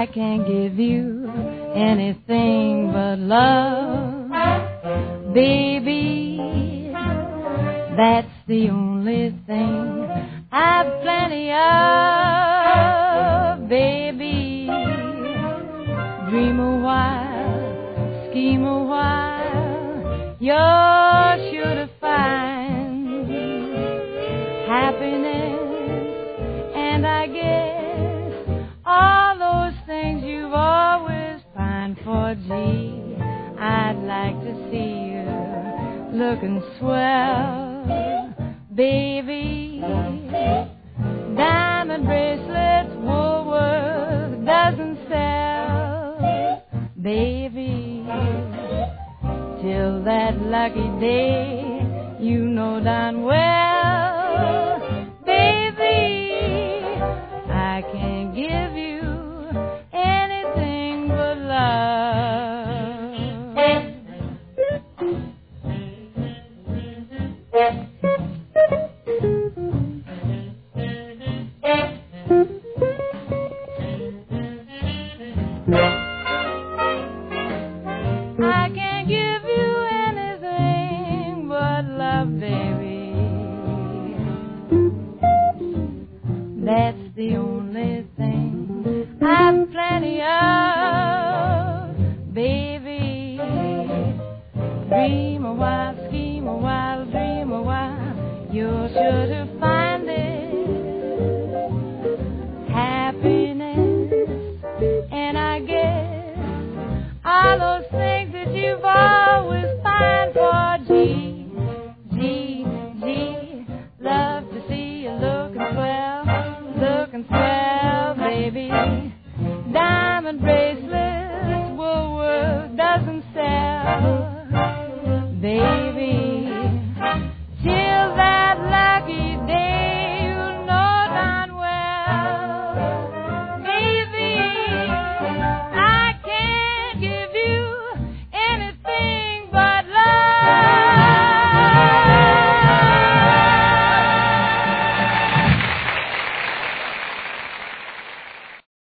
I can't give you anything but love, baby. That's the only thing I've plenty of, baby. Dream a while, scheme a while, you're sure to find happiness, and I guess all those things you've always pined for. Gee, I'd like to see you looking swell, baby. Diamond bracelets Woolworth doesn't sell, baby. Till that lucky day, you know darn well, baby, I can't give you anything but love. I can't give you anything but love, baby. That's the only thing I've plenty of, baby. Dream a while, scheme a while, dream a while, you're sure to find it, happiness, and I guess all those things that you've always pined for. Gee, gee, gee, love to see you looking swell, baby. Diamond bracelet